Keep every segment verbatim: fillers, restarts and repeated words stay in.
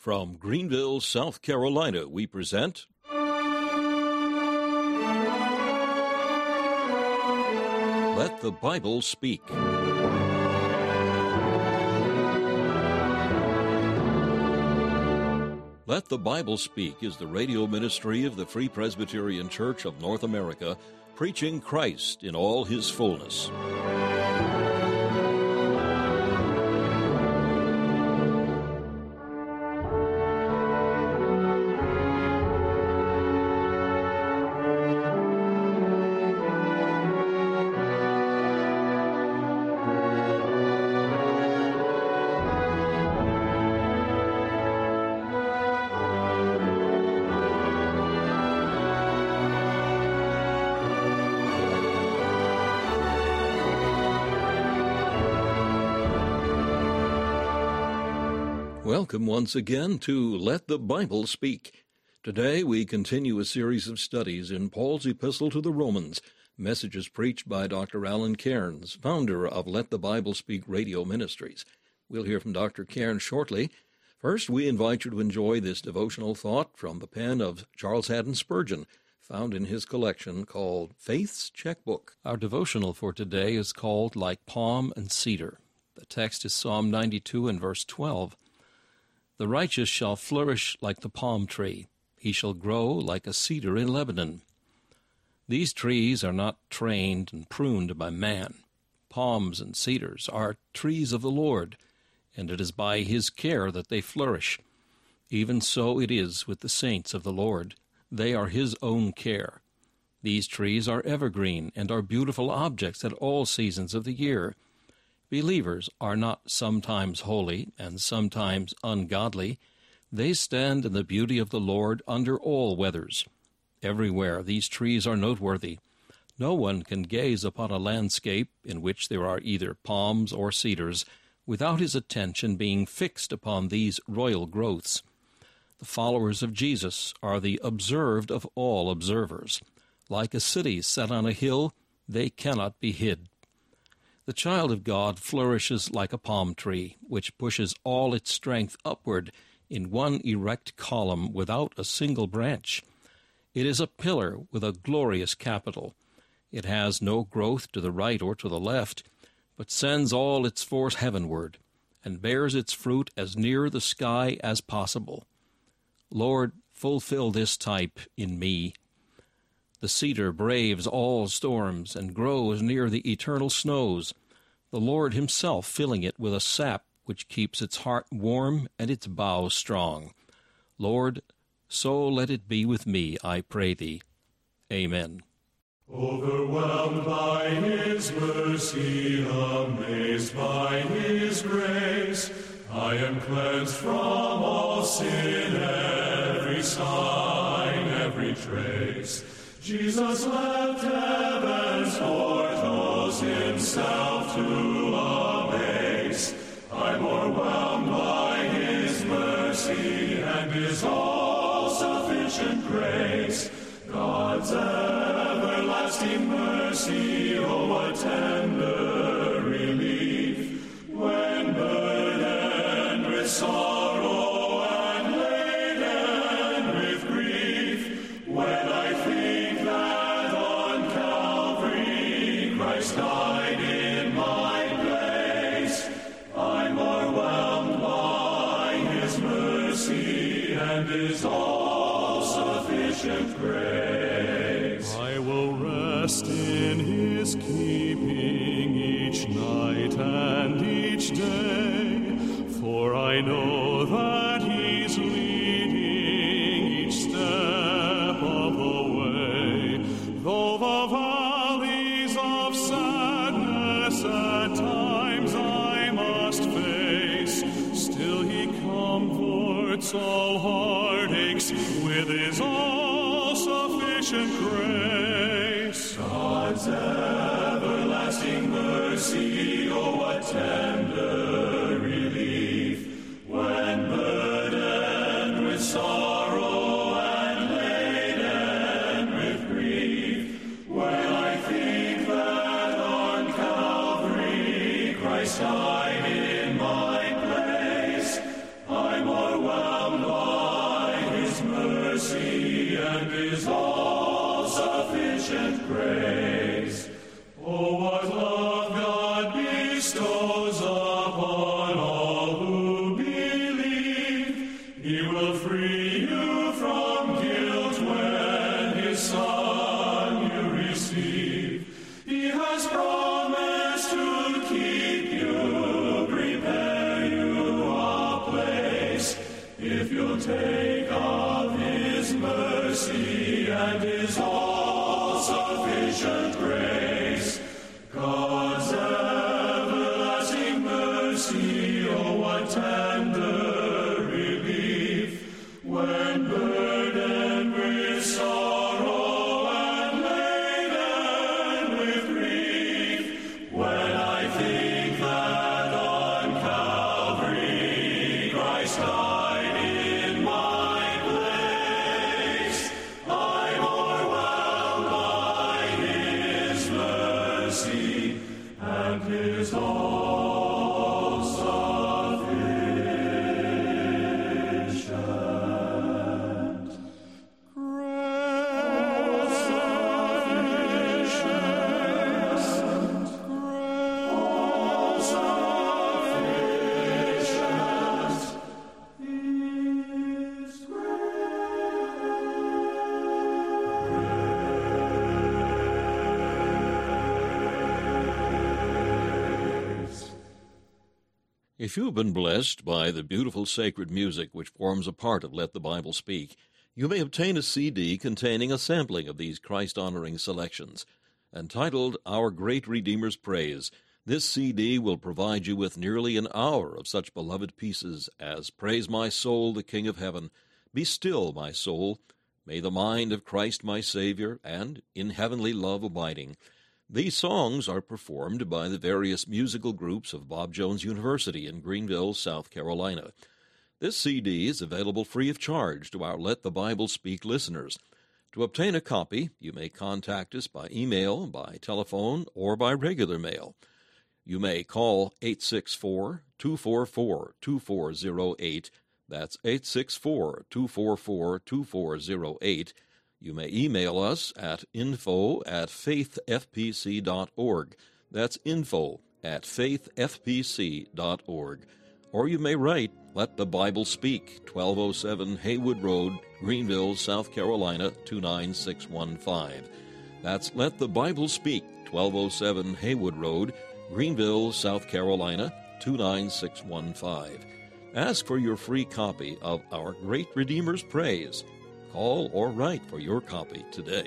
From Greenville, South Carolina, we present Let the Bible Speak. Let the Bible Speak is the radio ministry of the Free Presbyterian Church of North America, preaching Christ in all his fullness. Welcome once again to Let the Bible Speak. Today we continue a series of studies in Paul's Epistle to the Romans, messages preached by Doctor Alan Cairns, founder of Let the Bible Speak Radio Ministries. We'll hear from Doctor Cairns shortly. First, we invite you to enjoy this devotional thought from the pen of Charles Haddon Spurgeon, found in his collection called Faith's Checkbook. Our devotional for today is called Like Palm and Cedar. The text is Psalm ninety-two and verse twelve. The righteous shall flourish like the palm tree. He shall grow like a cedar in Lebanon. These trees are not trained and pruned by man. Palms and cedars are trees of the Lord, and it is by his care that they flourish. Even so it is with the saints of the Lord. They are his own care. These trees are evergreen and are beautiful objects at all seasons of the year. Believers are not sometimes holy and sometimes ungodly. They stand in the beauty of the Lord under all weathers. Everywhere these trees are noteworthy. No one can gaze upon a landscape in which there are either palms or cedars without his attention being fixed upon these royal growths. The followers of Jesus are the observed of all observers. Like a city set on a hill, they cannot be hid. The child of God flourishes like a palm tree, which pushes all its strength upward in one erect column without a single branch. It is a pillar with a glorious capital. It has no growth to the right or to the left, but sends all its force heavenward, and bears its fruit as near the sky as possible. Lord, fulfill this type in me. The cedar braves all storms and grows near the eternal snows, the Lord himself filling it with a sap which keeps its heart warm and its boughs strong. Lord, so let it be with me, I pray thee. Amen. Overwhelmed by his mercy, amazed by his grace, I am cleansed from all sin, every sign, every trace. Jesus left heaven's portals himself to amaze. I'm overwhelmed by his mercy and his all-sufficient grace. God's everlasting mercy, oh, what tender relief, when burdened with sorrow and laden with grief, when I think that on Calvary Christ died in my place, I'm overwhelmed by his mercy and his all-sufficient grace. I will rest in his keeping each night and each day, for I know that he's leading each step of the way. Though the valleys of sadness at times I must face, still he comforts all heartaches with his all-sufficient grace. God's everlasting mercy, oh, what tender relief, when burdened with sorrow and laden with grief, when I think that on Calvary Christ died in my place, I'm overwhelmed and His all-sufficient grace. Oh, what love God bestows upon all who believe. He will free you from guilt when His Son you receive. He has promised to keep you, prepare you a place, if you'll take of His mercy and His all-sufficient grace. God's everlasting mercy, oh, what tender relief, when burdened with sorrow and laden with grief. When I think that on Calvary Christ died in my place, I'm overwhelmed by His mercy and His all-sufficient grace. All-sufficient His grace. If you've been blessed by the beautiful sacred music which forms a part of Let the Bible Speak, you may obtain a C D containing a sampling of these Christ-honoring selections. Entitled Our Great Redeemer's Praise, this C D will provide you with nearly an hour of such beloved pieces as Praise My Soul, the King of Heaven, Be Still, My Soul, May the Mind of Christ My Savior, and In Heavenly Love Abiding. These songs are performed by the various musical groups of Bob Jones University in Greenville, South Carolina. This C D is available free of charge to our Let the Bible Speak listeners. To obtain a copy, you may contact us by email, by telephone, or by regular mail. You may call eight six four, two four four, two four zero eight. That's eight six four, two four four, two four zero eight. You may email us at info at faithfpc dot org. That's info at faithfpc dot org. Or you may write Let the Bible Speak, twelve oh seven Haywood Road, Greenville, South Carolina, two nine six one five. That's Let the Bible Speak, twelve oh seven Haywood Road, Greenville, South Carolina, two nine six one five. Ask for your free copy of Our Great Redeemer's Praise. Call or write for your copy today.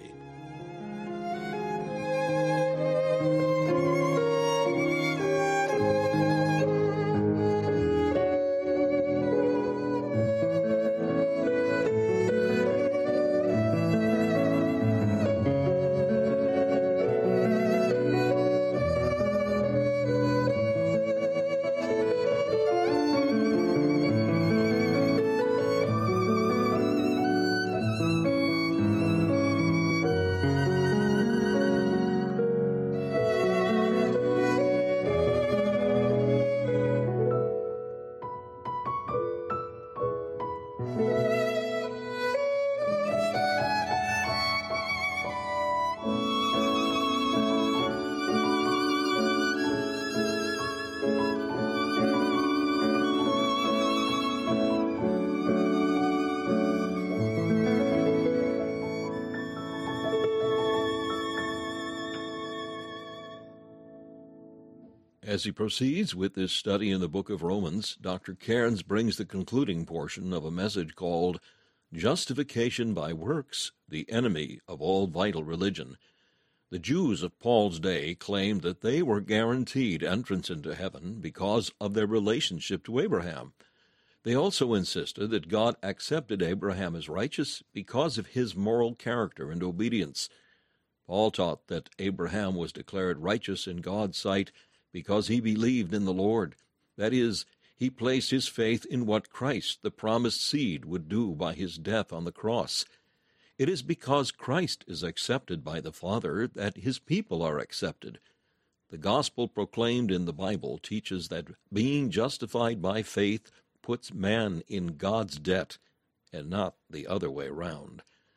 As he proceeds with this study in the book of Romans, Doctor Cairns brings the concluding portion of a message called Justification by Works, the Enemy of All Vital Religion. The Jews of Paul's day claimed that they were guaranteed entrance into heaven because of their relationship to Abraham. They also insisted that God accepted Abraham as righteous because of his moral character and obedience. Paul taught that Abraham was declared righteous in God's sight because he believed in the Lord. That is, he placed his faith in what Christ, the promised seed, would do by his death on the cross. It is because Christ is accepted by the Father that his people are accepted. The gospel proclaimed in the Bible teaches that being justified by faith puts man in God's debt, and not the other way round.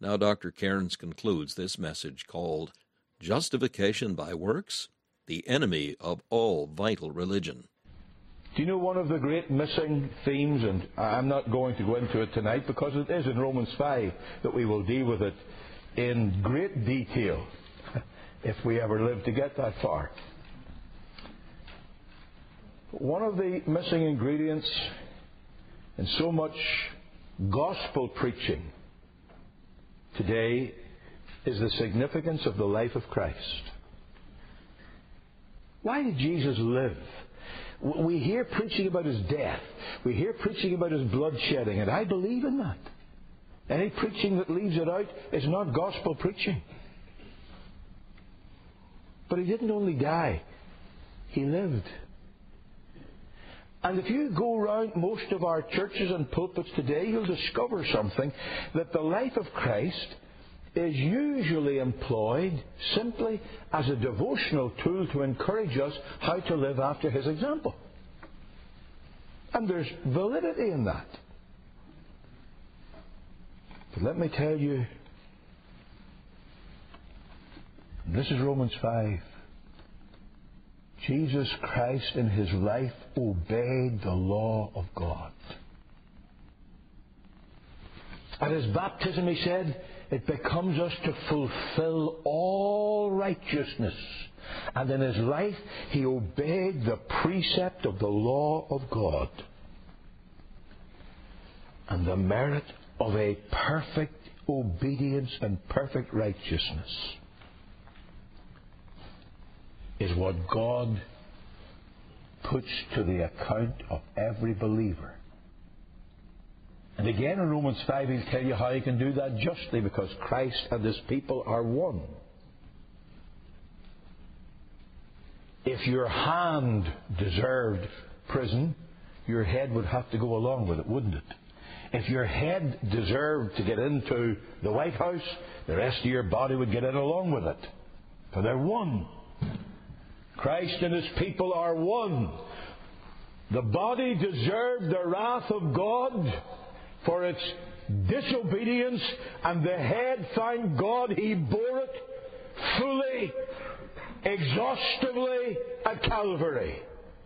Now Doctor Cairns concludes this message called Justification by Works, the Enemy of All Vital Religion. Do you know one of the great missing themes, and I'm not going to go into it tonight because it is in Romans five that we will deal with it in great detail if we ever live to get that far. One of the missing ingredients in so much gospel preaching today is the significance of the life of Christ. Why did Jesus live? We hear preaching about His death. We hear preaching about His blood shedding, and I believe in that. Any preaching that leaves it out is not gospel preaching. But He didn't only die. He lived. And if you go around most of our churches and pulpits today, you'll discover something, that the life of Christ is usually employed simply as a devotional tool to encourage us how to live after His example. And there's validity in that. But let me tell you, and this is Romans five, Jesus Christ in His life obeyed the law of God. At His baptism, He said, it becomes us to fulfill all righteousness. And in His life, He obeyed the precept of the law of God. And the merit of a perfect obedience and perfect righteousness is what God puts to the account of every believer. And again in Romans five He'll tell you how He can do that justly, because Christ and His people are one. If your hand deserved prison, your head would have to go along with it, wouldn't it? If your head deserved to get into the White House, the rest of your body would get in along with it. For they're one. Christ and His people are one. The body deserved the wrath of God for its disobedience, and the head, thank God, He bore it fully, exhaustively at Calvary.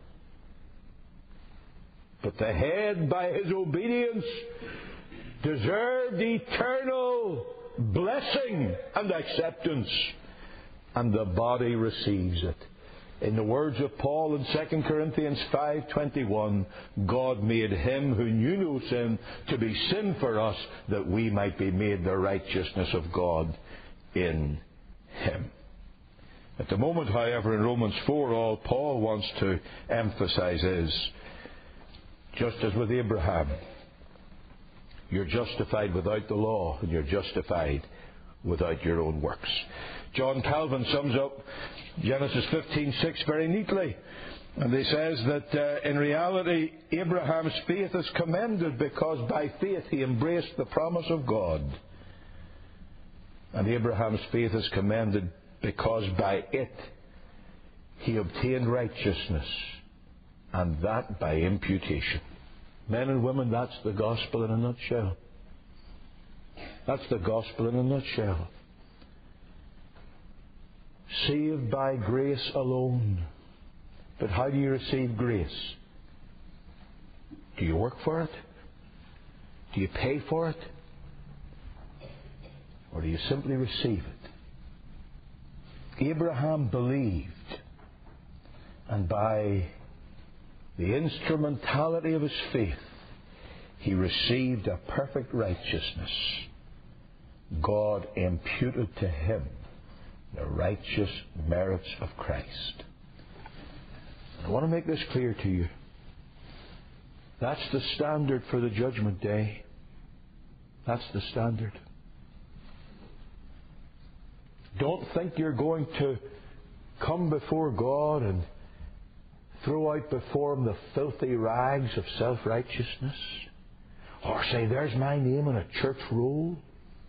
But the head, by his obedience, deserved eternal blessing and acceptance, and the body receives it. In the words of Paul in Second Corinthians five twenty-one, God made Him who knew no sin to be sin for us, that we might be made the righteousness of God in Him. At the moment, however, in Romans four, all Paul wants to emphasize is, just as with Abraham, you're justified without the law, and you're justified without your own works. John Calvin sums up Genesis fifteen six very neatly. And he says that uh, in reality, Abraham's faith is commended because by faith he embraced the promise of God. And Abraham's faith is commended because by it he obtained righteousness, and that by imputation. Men and women, that's the gospel in a nutshell. That's the gospel in a nutshell. Saved by grace alone. But how do you receive grace? Do you work for it? Do you pay for it? Or do you simply receive it? Abraham believed, and by the instrumentality of his faith, he received a perfect righteousness. God imputed to him the righteous merits of Christ. I want to make this clear to you. That's the standard for the judgment day. That's the standard. Don't think you're going to come before God and throw out before Him the filthy rags of self-righteousness, or say, there's my name on a church roll,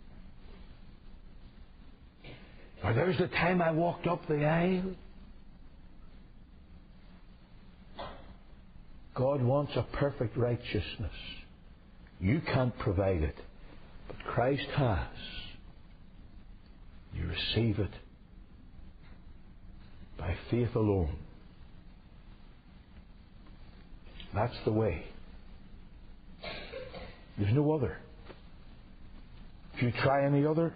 or there's the time I walked up the aisle. God wants a perfect righteousness. You can't provide it, but Christ has. receive it by faith alone. That's the way. There's no other. If you try any other,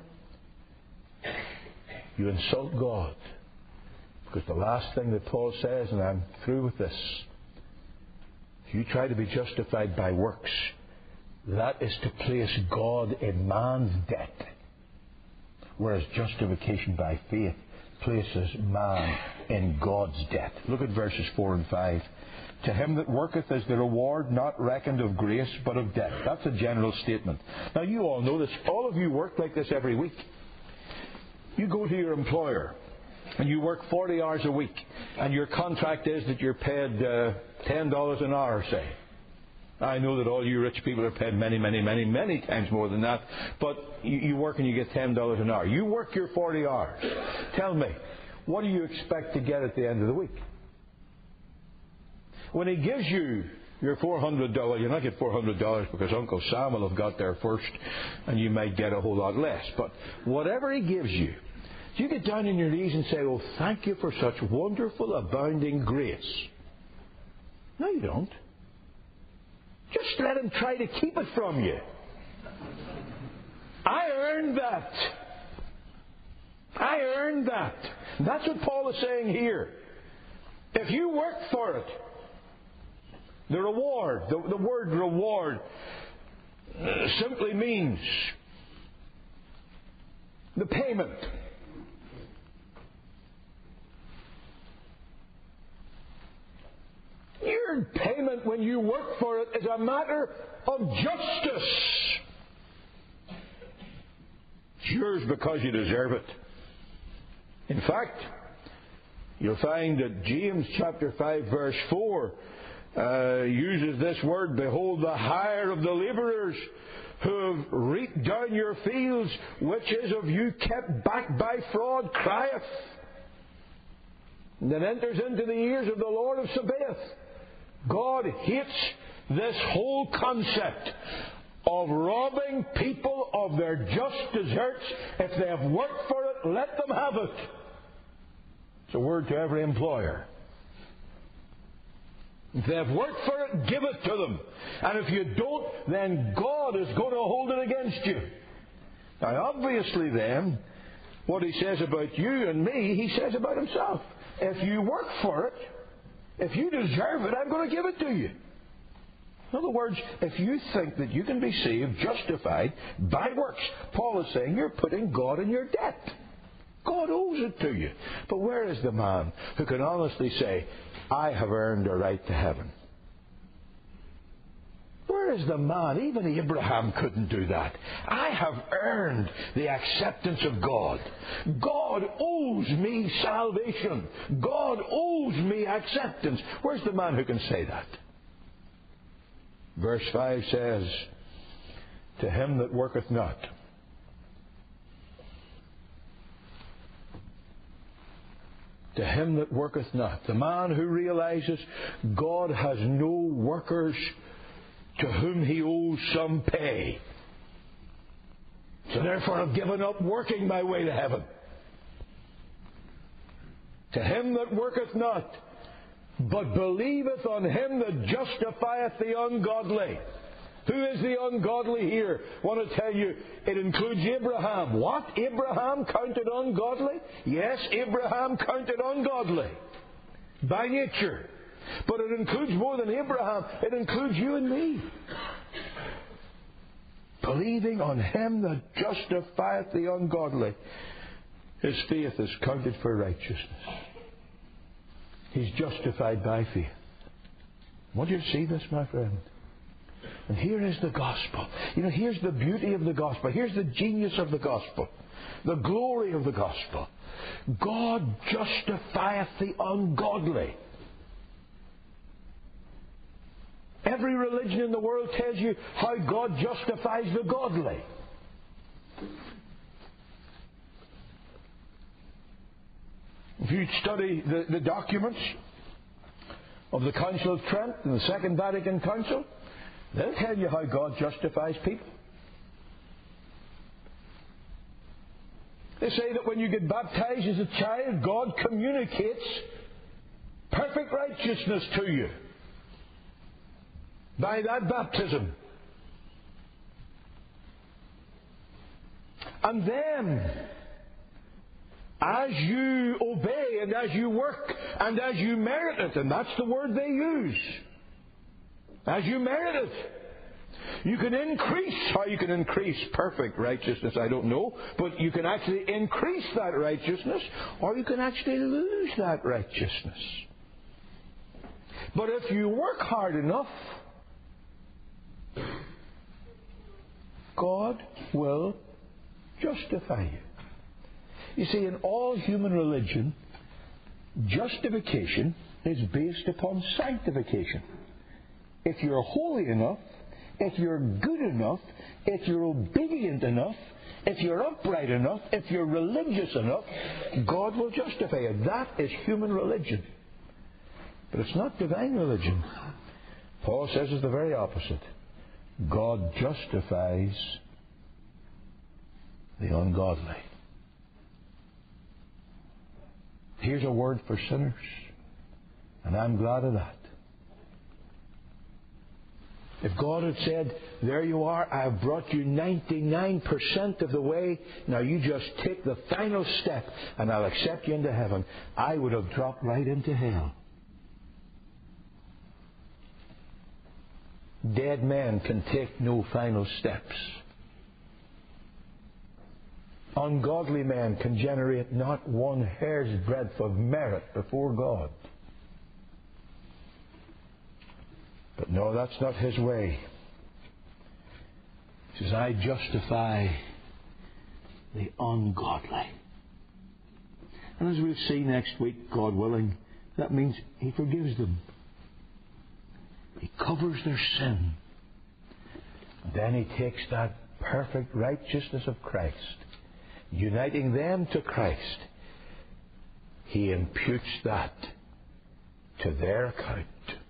you insult God. Because the last thing that Paul says, and I'm through with this, if you try to be justified by works, that is to place God in man's debt. Whereas justification by faith places man in God's debt. Look at verses four and five. To him that worketh is the reward not reckoned of grace, but of debt. That's a general statement. Now you all know this. All of you work like this every week. You go to your employer and you work forty hours a week, and your contract is that you're paid uh, ten dollars an hour, say. I know that all you rich people are paid many, many, many, many times more than that, but you, you work and you get ten dollars an hour. You work your forty hours. Tell me, what do you expect to get at the end of the week? When he gives you your four hundred dollars, you'll not get four hundred dollars because Uncle Sam will have got there first, and you might get a whole lot less. But whatever he gives you, you get down on your knees and say, oh, thank you for such wonderful, abounding grace. No, you don't. Just let him try to keep it from you. I earned that. I earned that. And that's what Paul is saying here. If you work for it, the reward, the, the word reward uh, simply means the payment. Your payment when you work for it is a matter of justice. It's yours because you deserve it. In fact, you'll find that James chapter five verse four uh, uses this word, behold the hire of the labourers who have reaped down your fields, which is of you kept back by fraud, crieth. And then enters into the ears of the Lord of Sabaoth. God hates this whole concept of robbing people of their just deserts. If they have worked for it, let them have it. It's a word to every employer. If they have worked for it, give it to them. And if you don't, then God is going to hold it against you. Now, obviously then, what he says about you and me, he says about himself. If you work for it, if you deserve it, I'm going to give it to you. In other words, if you think that you can be saved, justified by works, Paul is saying you're putting God in your debt. God owes it to you. But where is the man who can honestly say, I have earned a right to heaven? Where is the man? Even Abraham couldn't do that. I have earned the acceptance of God. God owes me salvation. God owes me acceptance. Where's the man who can say that? Verse five says, to him that worketh not. To him that worketh not. The man who realizes God has no workers to whom he owes some pay. So therefore I've given up working my way to heaven. To him that worketh not, but believeth on him that justifieth the ungodly. Who is the ungodly here? I want to tell you, it includes Abraham. What? Abraham counted ungodly? Yes, Abraham counted ungodly. By nature. But it includes more than Abraham. It includes you and me. Believing on him that justifieth the ungodly. His faith is counted for righteousness. He's justified by faith. Want you to see this, my friend? And here is the gospel. You know, here's the beauty of the gospel. Here's the genius of the gospel. The glory of the gospel. God justifieth the ungodly. Every religion in the world tells you how God justifies the godly. If you study the, the documents of the Council of Trent and the Second Vatican Council, they'll tell you how God justifies people. They say that when you get baptized as a child, God communicates perfect righteousness to you by that baptism. And then, as you obey and as you work and as you merit it, and that's the word they use, as you merit it, you can increase. How you can increase perfect righteousness, I don't know, but you can actually increase that righteousness, or you can actually lose that righteousness. But if you work hard enough, God will justify you. You see, in all human religion, justification is based upon sanctification. If you're holy enough, if you're good enough, if you're obedient enough, if you're upright enough, if you're religious enough, God will justify you. That is human religion. But it's not divine religion. Paul says it's the very opposite. God justifies the ungodly. Here's a word for sinners, and I'm glad of that. If God had said, there you are, I've brought you ninety-nine percent of the way, now you just take the final step and I'll accept you into heaven, I would have dropped right into hell. Dead men can take no final steps. Ungodly men can generate not one hair's breadth of merit before God. But no, that's not His way. He says, I justify the ungodly. And as we'll see next week, God willing, that means He forgives them. He covers their sin. Then He takes that perfect righteousness of Christ, uniting them to Christ. He imputes that to their account.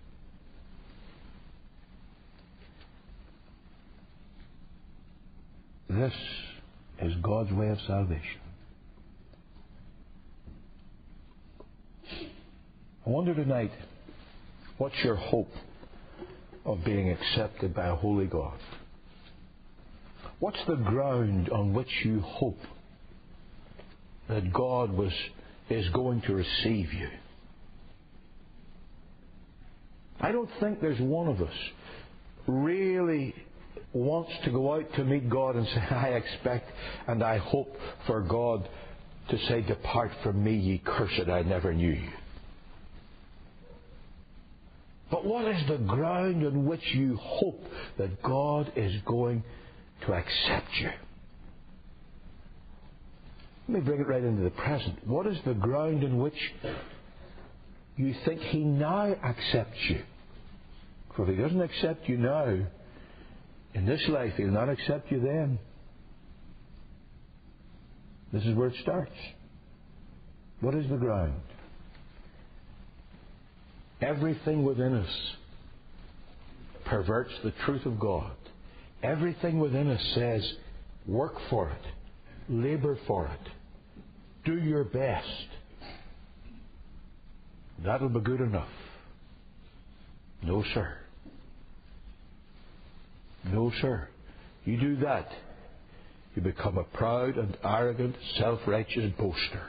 This is God's way of salvation. I wonder tonight, what's your hope of being accepted by a holy God? What's the ground on which you hope that God was is going to receive you? I don't think there's one of us really wants to go out to meet God and say, I expect and I hope for God to say, depart from me, ye cursed, I never knew you. But what is the ground on which you hope that God is going to accept you? Let me bring it right into the present. What is the ground on which you think He now accepts you? For if He doesn't accept you now, in this life, He'll not accept you then. This is where it starts. What is the ground? Everything within us perverts the truth of God. Everything within us says, work for it, labor for it, do your best. That'll be good enough. No, sir. No, sir. You do that, you become a proud and arrogant, self-righteous boaster.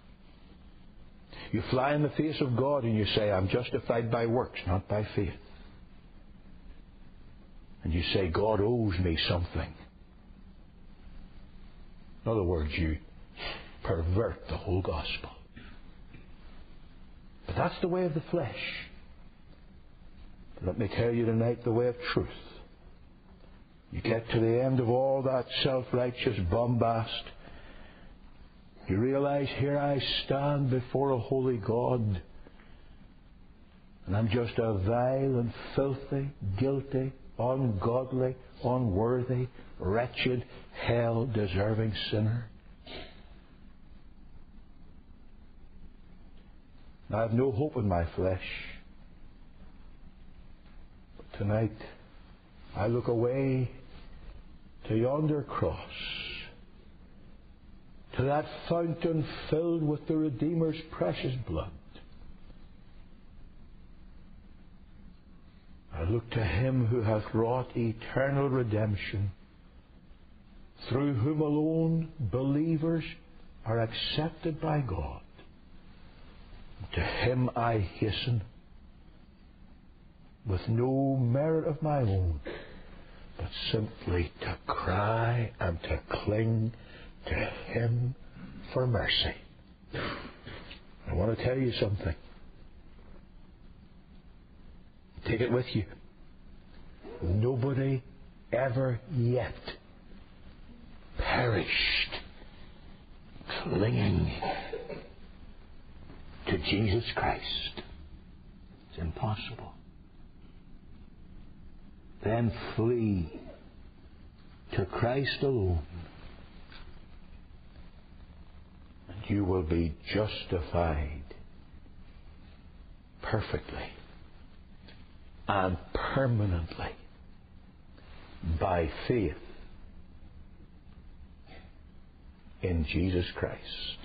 You fly in the face of God and you say, I'm justified by works, not by faith. And you say, God owes me something. In other words, you pervert the whole gospel. But that's the way of the flesh. But let me tell you tonight the way of truth. You get to the end of all that self-righteous bombast. You realize, here I stand before a holy God, and I'm just a vile and filthy, guilty, ungodly, unworthy, wretched, hell-deserving sinner. I have no hope in my flesh. But tonight, I look away to yonder cross, to that fountain filled with the Redeemer's precious blood. I look to Him who hath wrought eternal redemption, through whom alone believers are accepted by God. To Him I hasten, with no merit of my own, but simply to cry and to cling to Him for mercy. I want to tell you something. Take it with you. Nobody ever yet perished clinging to Jesus Christ. It's impossible. Then flee to Christ alone, and you will be justified perfectly and permanently by faith in Jesus Christ.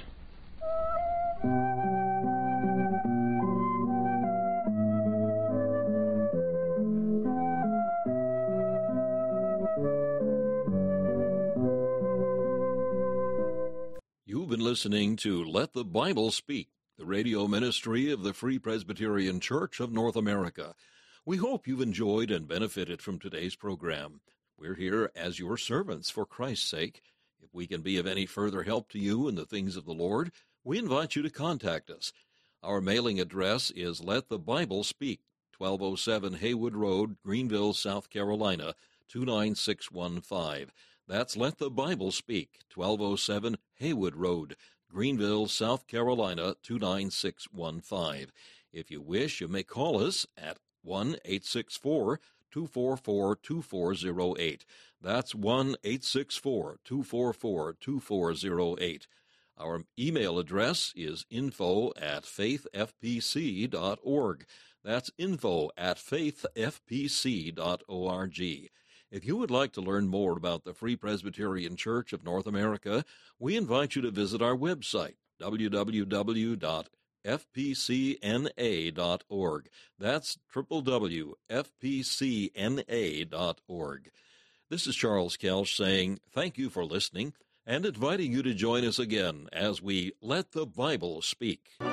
You've been listening to Let the Bible Speak, the radio ministry of the Free Presbyterian Church of North America. We hope you've enjoyed and benefited from today's program. We're here as your servants for Christ's sake. If we can be of any further help to you in the things of the Lord, we invite you to contact us. Our mailing address is Let the Bible Speak, twelve oh seven Haywood Road, Greenville, South Carolina, two nine six one five. That's Let the Bible Speak, twelve oh seven Haywood Road, Greenville, South Carolina, two nine six one five. If you wish, you may call us at one eight six four, two four four, two four zero eight. That's one eight six four, two four four, two four zero eight. Our email address is info at faith f p c dot org. That's info at faith f p c dot org. If you would like to learn more about the Free Presbyterian Church of North America, we invite you to visit our website, w w w dot f p c n a dot org. That's w w w dot f p c n a dot org. This is Charles Kelch saying thank you for listening and inviting you to join us again as we Let the Bible Speak.